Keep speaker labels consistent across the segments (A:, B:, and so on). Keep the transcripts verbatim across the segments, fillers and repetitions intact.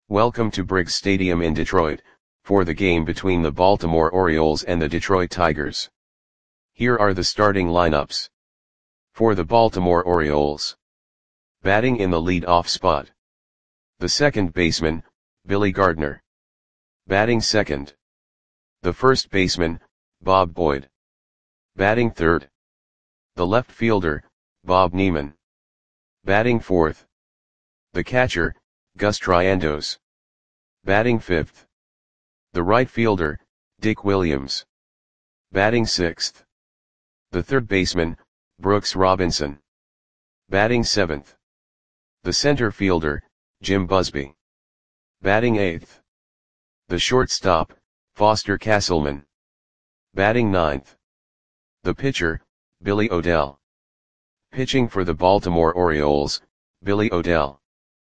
A: Welcome to Briggs Stadium in Detroit, for the game between the Baltimore Orioles and the Detroit Tigers. Here are the starting lineups. For the Baltimore Orioles. Batting in the lead-off spot. The second baseman, Billy Gardner. Batting second. The first baseman, Bob Boyd. Batting third. The left fielder, Bob Neiman. Batting fourth. The catcher, Gus Triandos. Batting fifth. The right fielder, Dick Williams. Batting sixth. The third baseman, Brooks Robinson. Batting seventh. The center fielder, Jim Busby. Batting eighth. The shortstop, Foster Castleman. Batting ninth. The pitcher, Billy O'Dell. Pitching for the Baltimore Orioles, Billy O'Dell.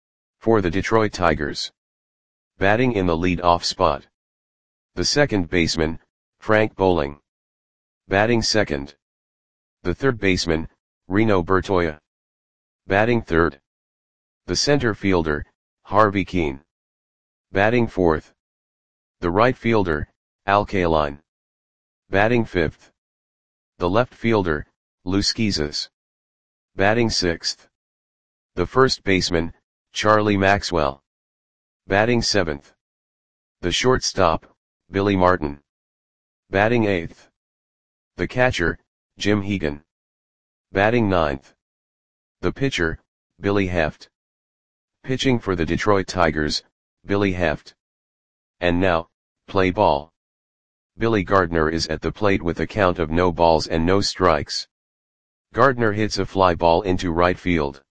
A: For the Detroit Tigers. Batting in the lead-off spot. The second baseman, Frank Bowling. Batting second. The third baseman, Reno Bertoia. Batting third. The center fielder, Harvey Kuenn. Batting fourth. The right fielder, Al Kaline. Batting fifth. The left fielder, Lou Schizas. Batting sixth. The first baseman, Charlie Maxwell. Batting seventh. The shortstop, Billy Martin. Batting eighth. The catcher, Jim Hegan. Batting ninth. The pitcher, Billy Heft. Pitching for the Detroit Tigers, Billy Heft. And now, play ball. Billy Gardner is at the plate with a count of no balls and no strikes. Gardner hits a fly ball into right field.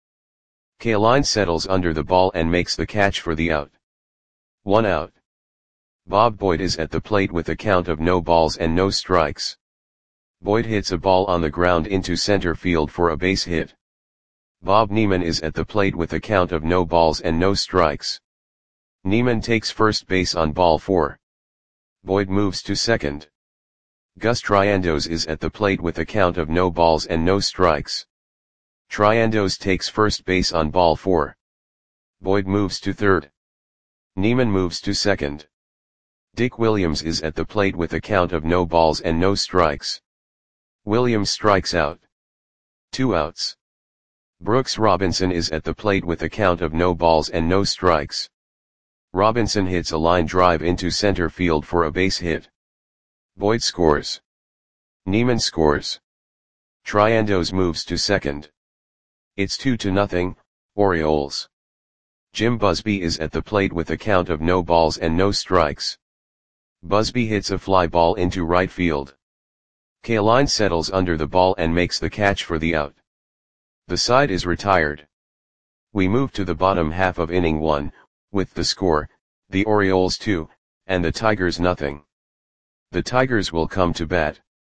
A: Kaline settles under the ball and makes the catch for the out. One out. Bob Boyd is at the plate with a count of no balls and no strikes. Boyd hits a ball on the ground into center field for a base hit. Bob Neiman is at the plate with a count of no balls and no strikes. Neiman takes first base on ball four. Boyd moves to second. Gus Triandos is at the plate with a count of no balls and no strikes. Triandos takes first base on ball four. Boyd moves to third. Neiman moves to second. Dick Williams is at the plate with a count of no balls and no strikes. Williams strikes out. Two outs. Brooks Robinson is at the plate with a count of no balls and no strikes. Robinson hits a line drive into center field for a base hit. Boyd scores. Neiman scores. Triandos moves to second. It's two to nothing, Orioles. Jim Busby is at the plate with a count of no balls and no strikes. Busby hits a fly ball into right field. Kaline settles under the ball and makes the catch for the out. The side is retired. We move to the bottom half of inning one, with the score, the Orioles two, and the Tigers nothing. The Tigers will come to bat.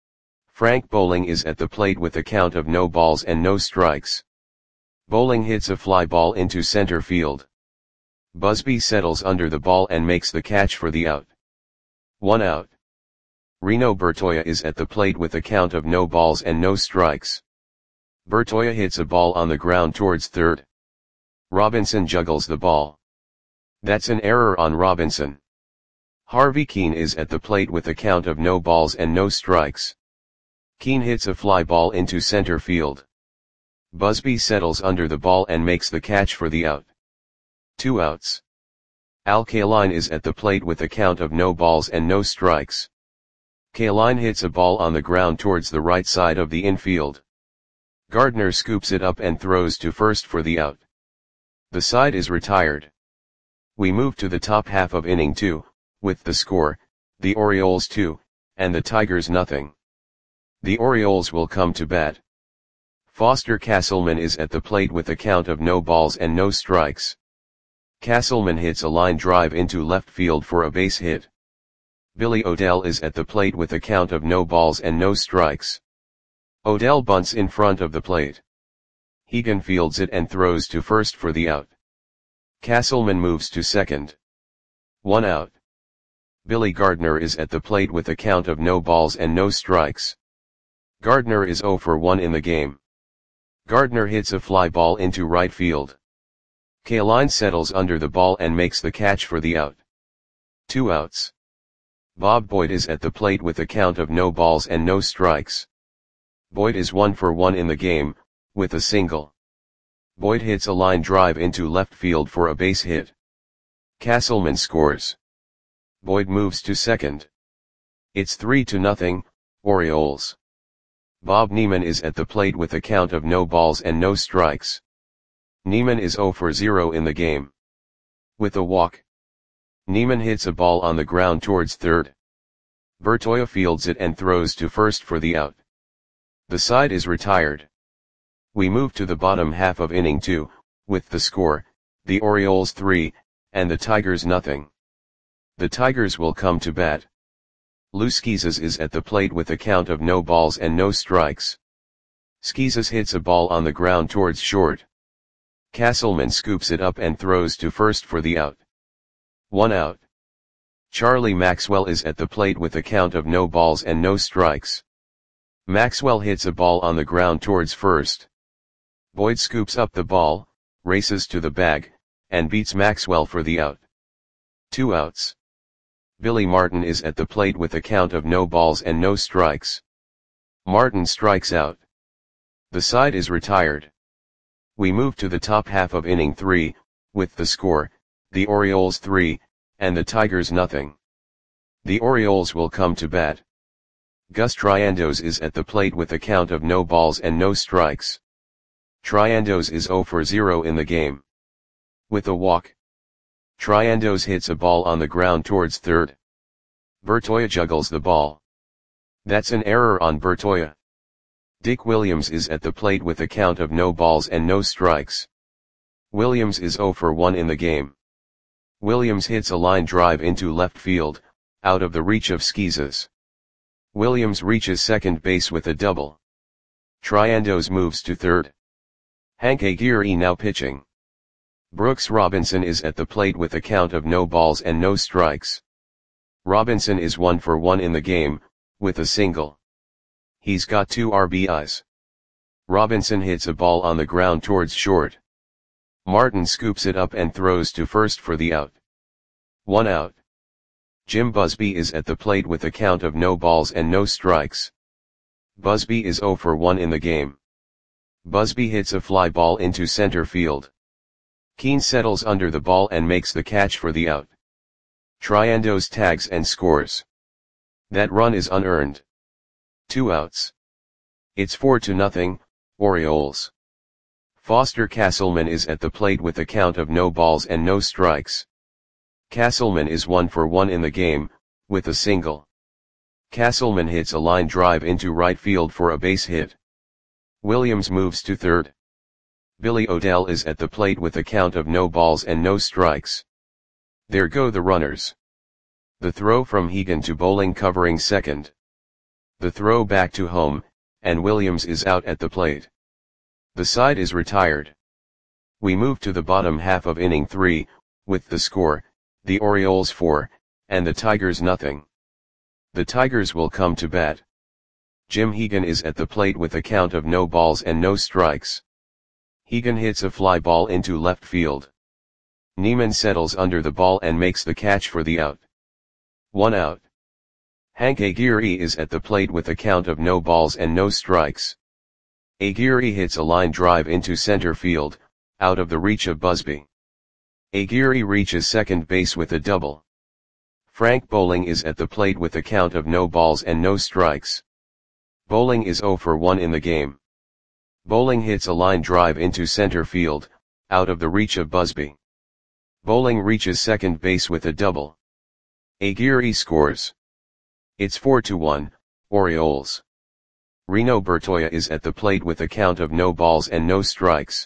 A: Frank Bowling is at the plate with a count of no balls and no strikes. Bowling hits a fly ball into center field. Busby settles under the ball and makes the catch for the out. One out. Reno Bertoia is at the plate with a count of no balls and no strikes. Bertoia hits a ball on the ground towards third. Robinson juggles the ball. That's an error on Robinson. Harvey Kuenn is at the plate with a count of no balls and no strikes. Kuenn hits a fly ball into center field. Busby settles under the ball and makes the catch for the out. Two outs. Al Kaline is at the plate with a count of no balls and no strikes. Kaline hits a ball on the ground towards the right side of the infield. Gardner scoops it up and throws to first for the out. The side is retired. We move to the top half of inning two, with the score, the Orioles two, and the Tigers nothing. The Orioles will come to bat. Foster Castleman is at the plate with a count of no balls and no strikes. Castleman hits a line drive into left field for a base hit. Billy O'Dell is at the plate with a count of no balls and no strikes. O'Dell bunts in front of the plate. Hegan fields it and throws to first for the out. Castleman moves to second. One out. Billy Gardner is at the plate with a count of no balls and no strikes. Gardner is zero for one in the game. Gardner hits a fly ball into right field. Kaline settles under the ball and makes the catch for the out. Two outs. Bob Boyd is at the plate with a count of no balls and no strikes. Boyd is one for one in the game, with a single. Boyd hits a line drive into left field for a base hit. Castleman scores. Boyd moves to second. It's three to nothing, Orioles. Bob Neiman is at the plate with a count of no balls and no strikes. Neiman is zero for zero in the game. With a walk. Neiman hits a ball on the ground towards third. Bertoia fields it and throws to first for the out. The side is retired. We move to the bottom half of inning two, with the score, the Orioles three, and the Tigers nothing. The Tigers will come to bat. Lou Schizas is at the plate with a count of no balls and no strikes. Schizas hits a ball on the ground towards short. Castleman scoops it up and throws to first for the out. One out. Charlie Maxwell is at the plate with a count of no balls and no strikes. Maxwell hits a ball on the ground towards first. Boyd scoops up the ball, races to the bag, and beats Maxwell for the out. Two outs. Billy Martin is at the plate with a count of no balls and no strikes. Martin strikes out. The side is retired. We move to the top half of inning three, with the score, the Orioles three, and the Tigers nothing. The Orioles will come to bat. Gus Triandos is at the plate with a count of no balls and no strikes. Triandos is zero for zero in the game. With a walk. Triandos hits a ball on the ground towards third. Bertoia juggles the ball. That's an error on Bertoia. Dick Williams is at the plate with a count of no balls and no strikes. Williams is zero for one in the game. Williams hits a line drive into left field, out of the reach of Schizas. Williams reaches second base with a double. Triandos moves to third. Hank Aguirre now pitching. Brooks Robinson is at the plate with a count of no balls and no strikes. Robinson is one for one in the game, with a single. He's got two R B Is. Robinson hits a ball on the ground towards short. Martin scoops it up and throws to first for the out. One out. Jim Busby is at the plate with a count of no balls and no strikes. Busby is zero for one in the game. Busby hits a fly ball into center field. Keane settles under the ball and makes the catch for the out. Triandos tags and scores. That run is unearned. Two outs. It's four to nothing, Orioles. Foster Castleman is at the plate with a count of no balls and no strikes. Castleman is one for one in the game, with a single. Castleman hits a line drive into right field for a base hit. Williams moves to third. Billy Odell is at the plate with a count of no balls and no strikes. There go the runners. The throw from Hegan to Bowling covering second. The throw back to home, and Williams is out at the plate. The side is retired. We move to the bottom half of inning three, with the score, the Orioles four, and the Tigers nothing. The Tigers will come to bat. Jim Hegan is at the plate with a count of no balls and no strikes. Hegan hits a fly ball into left field. Neiman settles under the ball and makes the catch for the out. One out. Hank Aguirre is at the plate with a count of no balls and no strikes. Aguirre hits a line drive into center field, out of the reach of Busby. Aguirre reaches second base with a double. Frank Bowling is at the plate with a count of no balls and no strikes. Bowling is zero for one in the game. Bowling hits a line drive into center field, out of the reach of Busby. Bowling reaches second base with a double. Aguirre scores. It's four to one, Orioles. Reno Bertoia is at the plate with a count of no balls and no strikes.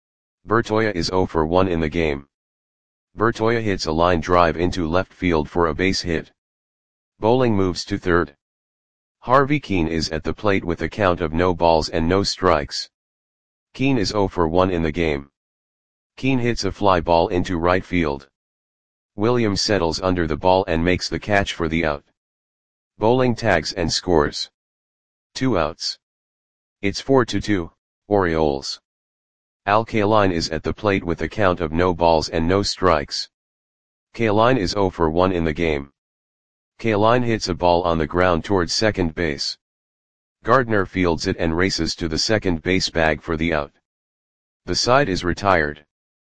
A: Bertoia is zero for one in the game. Bertoia hits a line drive into left field for a base hit. Bowling moves to third. Harvey Keane is at the plate with a count of no balls and no strikes. Keane is zero for one in the game. Keane hits a fly ball into right field. Williams settles under the ball and makes the catch for the out. Bowling tags and scores. Two outs. It's four to two, Orioles. Al Kaline is at the plate with a count of no balls and no strikes. Kaline is zero for one in the game. Kaline hits a ball on the ground towards second base. Gardner fields it and races to the second base bag for the out. The side is retired.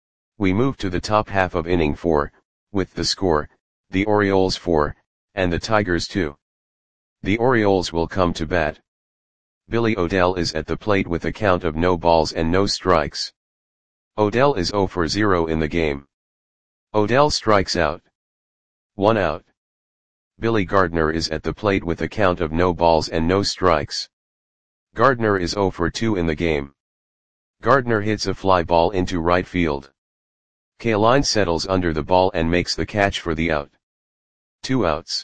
A: We move to the top half of inning four, with the score, the Orioles four, and the Tigers two. The Orioles will come to bat. Billy O'Dell is at the plate with a count of no balls and no strikes. O'Dell is zero for zero in the game. O'Dell strikes out. One out. Billy Gardner is at the plate with a count of no balls and no strikes. Gardner is zero for two in the game. Gardner hits a fly ball into right field. Kaline settles under the ball and makes the catch for the out. Two outs.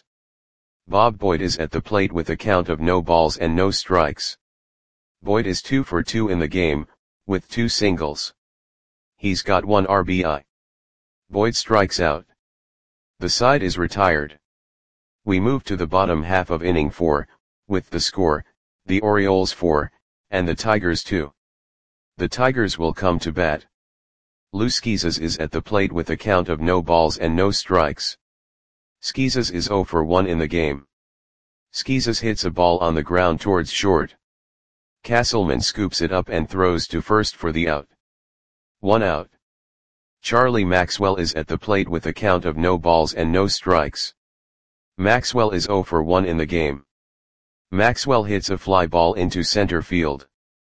A: Bob Boyd is at the plate with a count of no balls and no strikes. Boyd is two for two in the game, with two singles. He's got one R B I. Boyd strikes out. The side is retired. We move to the bottom half of inning four, with the score, the Orioles four, and the Tigers two. The Tigers will come to bat. Lou Schizas is at the plate with a count of no balls and no strikes. Schizas is zero for one in the game. Schizas hits a ball on the ground towards short. Castleman scoops it up and throws to first for the out. One out. Charlie Maxwell is at the plate with a count of no balls and no strikes. Maxwell is zero for one in the game. Maxwell hits a fly ball into center field.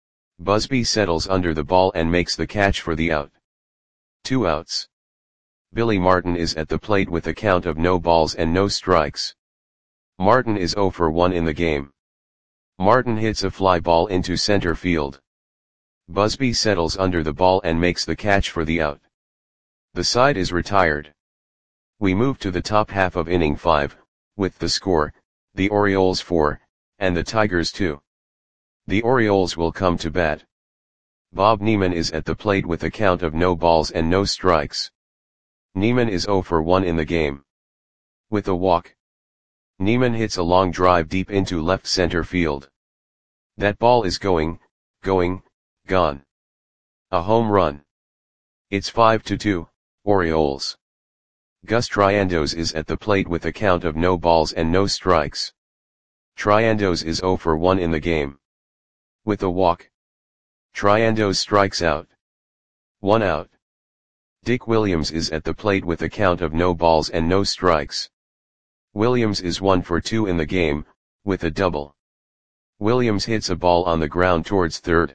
A: Busby settles under the ball and makes the catch for the out. Two outs. Billy Martin is at the plate with a count of no balls and no strikes. Martin is zero for one in the game. Martin hits a fly ball into center field. Busby settles under the ball and makes the catch for the out. The side is retired. We move to the top half of inning five, with the score, the Orioles four, and the Tigers two. The Orioles will come to bat. Bob Neiman is at the plate with a count of no balls and no strikes. Neiman is zero for one in the game. With a walk. Neiman hits a long drive deep into left center field. That ball is going, going, gone. A home run. It's five to two, Orioles. Gus Triandos is at the plate with a count of no balls and no strikes. Triandos is zero for one in the game. With a walk. Triandos strikes out. One out. Dick Williams is at the plate with a count of no balls and no strikes. Williams is one for two in the game, with a double. Williams hits a ball on the ground towards third.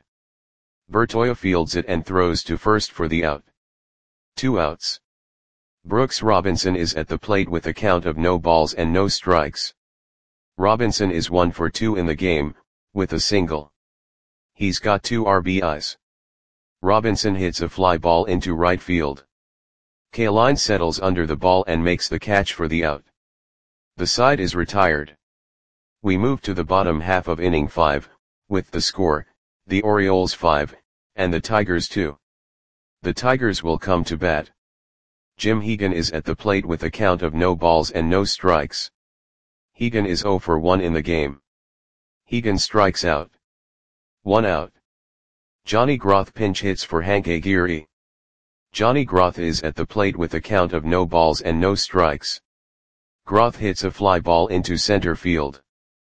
A: Bertoia fields it and throws to first for the out. Two outs. Brooks Robinson is at the plate with a count of no balls and no strikes. Robinson is one for two in the game, with a single. He's got two R B Is. Robinson hits a fly ball into right field. Kaline settles under the ball and makes the catch for the out. The side is retired. We move to the bottom half of inning five, with the score, the Orioles five, and the Tigers two. The Tigers will come to bat. Jim Hegan is at the plate with a count of no balls and no strikes. Hegan is zero for one in the game. Hegan strikes out. One out. Johnny Groth pinch hits for Hank Aguirre. Johnny Groth is at the plate with a count of no balls and no strikes. Groth hits a fly ball into center field.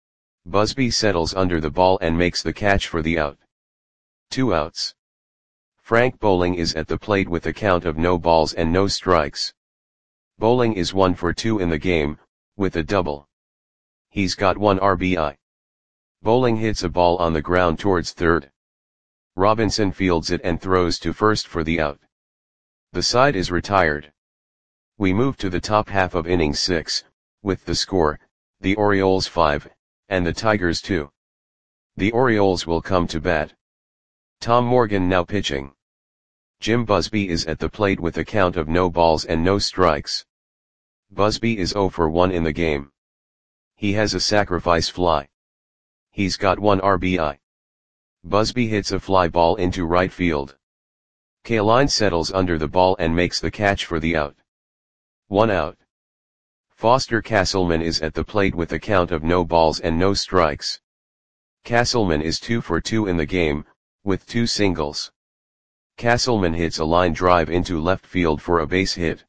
A: Busby settles under the ball and makes the catch for the out. Two outs. Frank Bowling is at the plate with a count of no balls and no strikes. Bowling is one for two in the game, with a double. He's got one R B I. Bowling hits a ball on the ground towards third. Robinson fields it and throws to first for the out. The side is retired. We move to the top half of inning six, with the score, the Orioles five, and the Tigers two. The Orioles will come to bat. Tom Morgan now pitching. Jim Busby is at the plate with a count of no balls and no strikes. Busby is zero for one in the game. He has a sacrifice fly. He's got one R B I. Busby hits a fly ball into right field. Kaline settles under the ball and makes the catch for the out. One out. Foster Castleman is at the plate with a count of no balls and no strikes. Castleman is two for two in the game, with two singles. Castleman hits a line drive into left field for a base hit.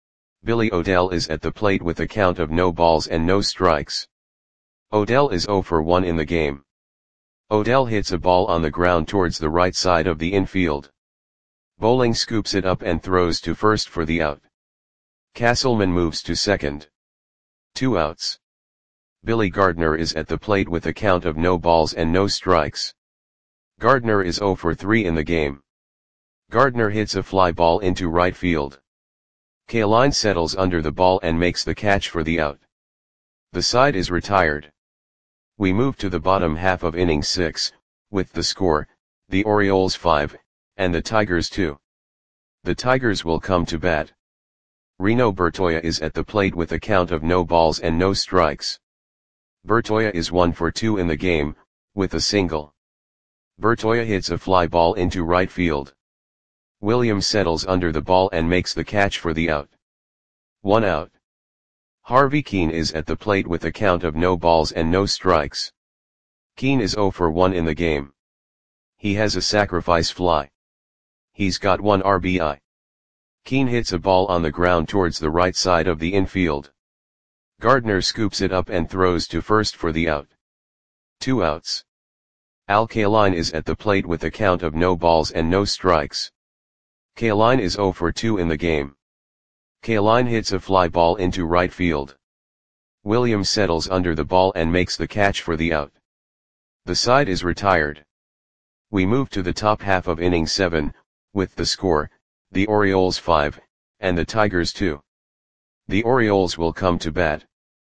A: Billy O'Dell is at the plate with a count of no balls and no strikes. O'Dell is zero for one in the game. O'Dell hits a ball on the ground towards the right side of the infield. Bowling scoops it up and throws to first for the out. Castleman moves to second. Two outs. Billy Gardner is at the plate with a count of no balls and no strikes. Gardner is zero for three in the game. Gardner hits a fly ball into right field. Kaline settles under the ball and makes the catch for the out. The side is retired. We move to the bottom half of inning six, with the score, the Orioles five, and the Tigers two. The Tigers will come to bat. Reno Bertoia is at the plate with a count of no balls and no strikes. Bertoia is one for two in the game, with a single. Bertoia hits a fly ball into right field. Williams settles under the ball and makes the catch for the out. One out. Harvey Keene is at the plate with a count of no balls and no strikes. Keene is zero for one in the game. He has a sacrifice fly. He's got one R B I. Keene hits a ball on the ground towards the right side of the infield. Gardner scoops it up and throws to first for the out. Two outs. Al Kaline is at the plate with a count of no balls and no strikes. Kaline is zero for two in the game. Kaline hits a fly ball into right field. Williams settles under the ball and makes the catch for the out. The side is retired. We move to the top half of inning seven, with the score, the Orioles five, and the Tigers two. The Orioles will come to bat.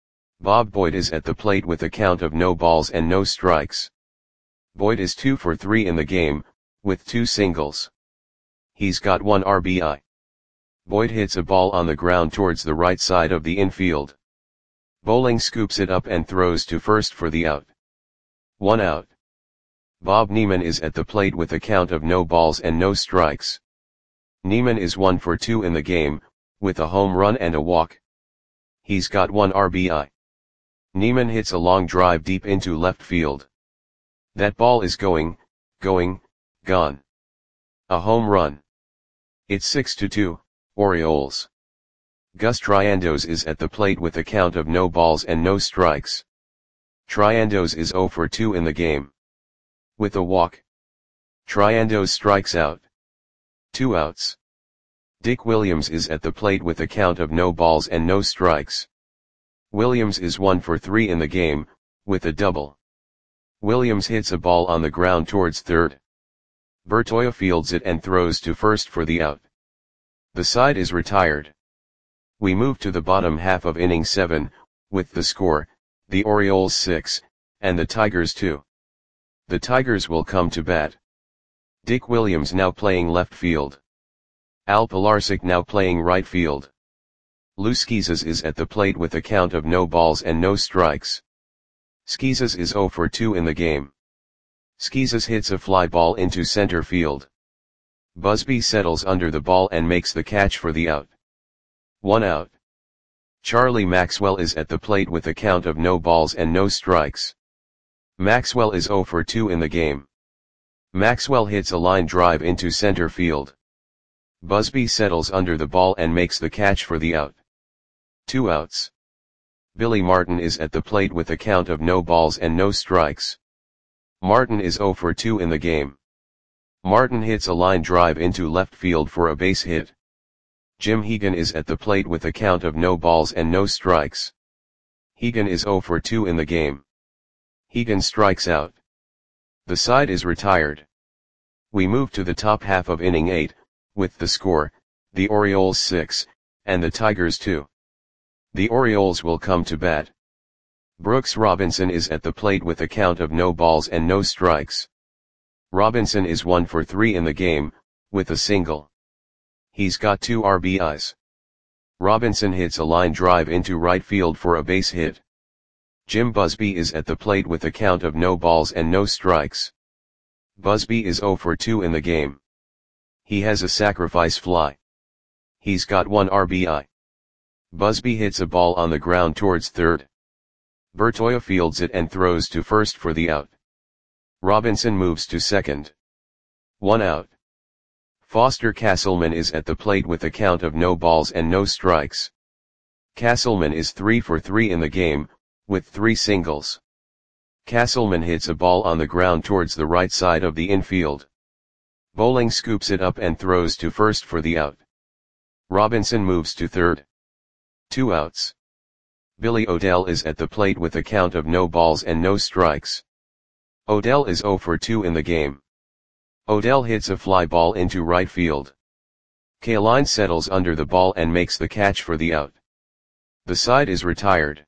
A: Bob Boyd is at the plate with a count of no balls and no strikes. Boyd is two for three in the game, with two singles. He's got one R B I. Boyd hits a ball on the ground towards the right side of the infield. Bowling scoops it up and throws to first for the out. One out. Bob Neiman is at the plate with a count of no balls and no strikes. Neiman is one for two in the game, with a home run and a walk. He's got one R B I. Neiman hits a long drive deep into left field. That ball is going, going, gone. A home run. It's six to two, Orioles. Gus Triandos is at the plate with a count of no balls and no strikes. Triandos is zero for two in the game. With a walk. Triandos strikes out. Two outs. Dick Williams is at the plate with a count of no balls and no strikes. Williams is one for three in the game, with a double. Williams hits a ball on the ground towards third. Bertoia fields it and throws to first for the out. The side is retired. We move to the bottom half of inning seven, with the score, the Orioles six, and the Tigers two. The Tigers will come to bat. Dick Williams now playing left field. Al Pilarczyk now playing right field. Lou Schizas is at the plate with a count of no balls and no strikes. Schizas is zero for two in the game. Schizas hits a fly ball into center field. Busby settles under the ball and makes the catch for the out. One out. Charlie Maxwell is at the plate with a count of no balls and no strikes. Maxwell is zero for two in the game. Maxwell hits a line drive into center field. Busby settles under the ball and makes the catch for the out. Two outs. Billy Martin is at the plate with a count of no balls and no strikes. Martin is zero for two in the game. Martin hits a line drive into left field for a base hit. Jim Hegan is at the plate with a count of no balls and no strikes. Hegan is zero for two in the game. Hegan strikes out. The side is retired. We move to the top half of inning eight, with the score, the Orioles six, and the Tigers two. The Orioles will come to bat. Brooks Robinson is at the plate with a count of no balls and no strikes. Robinson is one for three in the game, with a single. He's got two R B Is. Robinson hits a line drive into right field for a base hit. Jim Busby is at the plate with a count of no balls and no strikes. Busby is zero for two in the game. He has a sacrifice fly. He's got one R B I. Busby hits a ball on the ground towards third. Bertoia fields it and throws to first for the out. Robinson moves to second. One out. Foster Castleman is at the plate with a count of no balls and no strikes. Castleman is three for three in the game, with three singles. Castleman hits a ball on the ground towards the right side of the infield. Bowling scoops it up and throws to first for the out. Robinson moves to third. Two outs. Billy Odell is at the plate with a count of no balls and no strikes. Odell is zero for two in the game. Odell hits a fly ball into right field. Kaline settles under the ball and makes the catch for the out. The side is retired.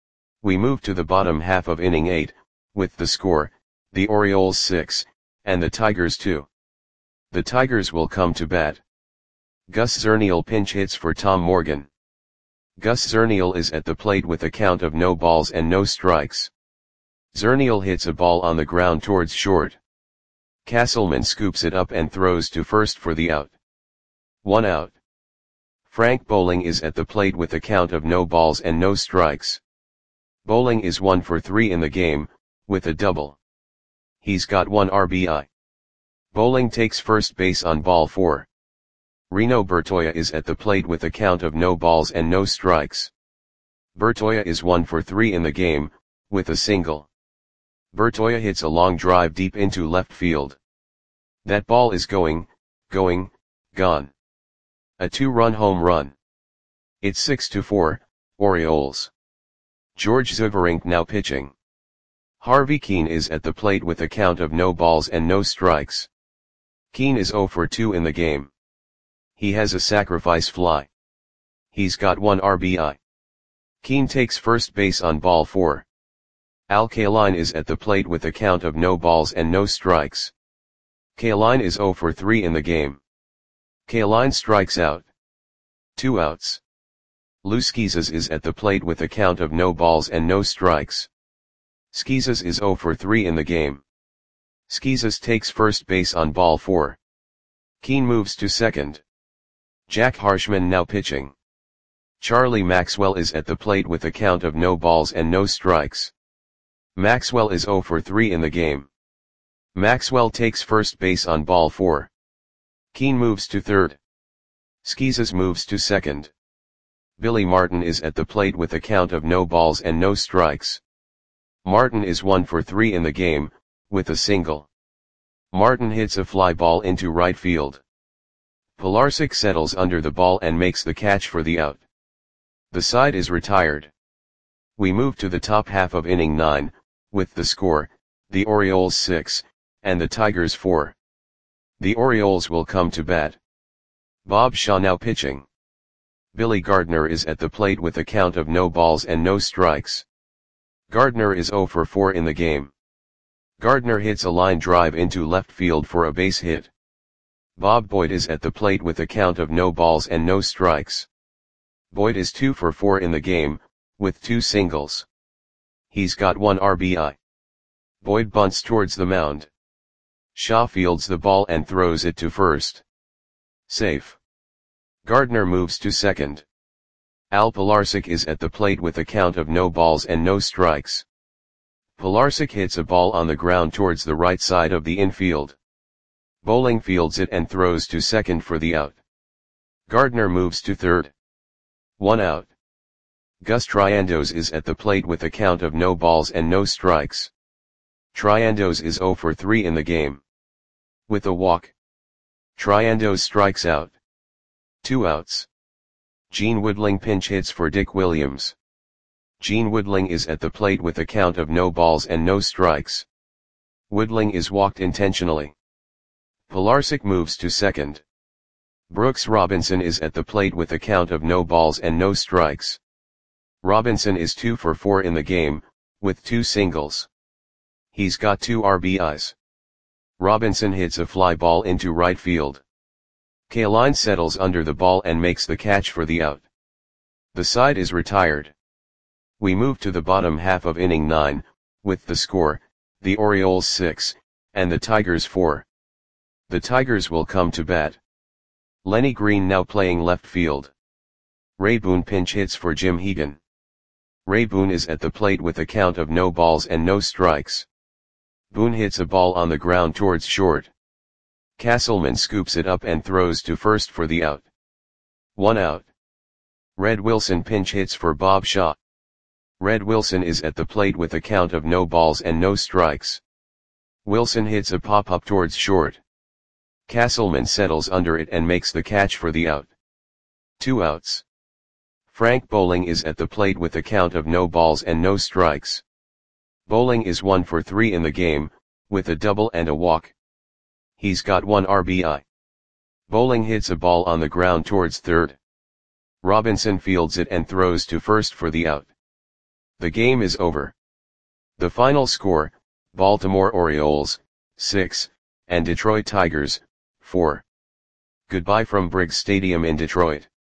A: We move to the bottom half of inning eight, with the score, the Orioles six, and the Tigers two. The Tigers will come to bat. Gus Zernial pinch hits for Tom Morgan. Gus Zernial is at the plate with a count of no balls and no strikes. Zernial hits a ball on the ground towards short. Castleman scoops it up and throws to first for the out. One out. Frank Bowling is at the plate with a count of no balls and no strikes. Bowling is one for three in the game, with a double. He's got one R B I. Bowling takes first base on ball four. Reno Bertoia is at the plate with a count of no balls and no strikes. Bertoia is one for three in the game, with a single. Bertoia hits a long drive deep into left field. That ball is going, going, gone. A two-run home run. It's six to four, Orioles. George Zuberink now pitching. Harvey Keene is at the plate with a count of no balls and no strikes. Keene is zero for two in the game. He has a sacrifice fly. He's got one R B I. Keene takes first base on ball four. Al Kaline is at the plate with a count of no balls and no strikes. Kaline is zero for three in the game. Kaline strikes out. Two outs. Lou Schizas is at the plate with a count of no balls and no strikes. Schizas is zero for three in the game. Schizas takes first base on ball four. Keene moves to second. Jack Harshman now pitching. Charlie Maxwell is at the plate with a count of no balls and no strikes. Maxwell is zero for three in the game. Maxwell takes first base on ball four. Keene moves to third. Schizas moves to second. Billy Martin is at the plate with a count of no balls and no strikes. Martin is one for three in the game, with a single. Martin hits a fly ball into right field. Pilarczyk settles under the ball and makes the catch for the out. The side is retired. We move to the top half of inning nine, with the score, the Orioles six, and the Tigers four. The Orioles will come to bat. Bob Shaw now pitching. Billy Gardner is at the plate with a count of no balls and no strikes. Gardner is zero for four in the game. Gardner hits a line drive into left field for a base hit. Bob Boyd is at the plate with a count of no balls and no strikes. Boyd is two for four in the game, with two singles. He's got one R B I. Boyd bunts towards the mound. Shaw fields the ball and throws it to first. Safe. Gardner moves to second. Al Pilarczyk is at the plate with a count of no balls and no strikes. Pilarczyk hits a ball on the ground towards the right side of the infield. Bowling fields it and throws to second for the out. Gardner moves to third. One out. Gus Triandos is at the plate with a count of no balls and no strikes. Triandos is zero for three in the game. With a walk. Triandos strikes out. Two outs. Gene Woodling pinch hits for Dick Williams. Gene Woodling is at the plate with a count of no balls and no strikes. Woodling is walked intentionally. Pilarczyk moves to second. Brooks Robinson is at the plate with a count of no balls and no strikes. Robinson is two for four in the game, with two singles. He's got two R B Is. Robinson hits a fly ball into right field. Kaline settles under the ball and makes the catch for the out. The side is retired. We move to the bottom half of inning nine, with the score, the Orioles six, and the Tigers four. The Tigers will come to bat. Lenny Green now playing left field. Ray Boone pinch hits for Jim Hegan. Ray Boone is at the plate with a count of no balls and no strikes. Boone hits a ball on the ground towards short. Castleman scoops it up and throws to first for the out. One out. Red Wilson pinch hits for Bob Shaw. Red Wilson is at the plate with a count of no balls and no strikes. Wilson hits a pop-up towards short. Castleman settles under it and makes the catch for the out. Two outs. Frank Bowling is at the plate with a count of no balls and no strikes. Bowling is one for three in the game, with a double and a walk. He's got one R B I. Bowling hits a ball on the ground towards third. Robinson fields it and throws to first for the out. The game is over. The final score, Baltimore Orioles, six, and Detroit Tigers, four. Goodbye from Briggs Stadium in Detroit.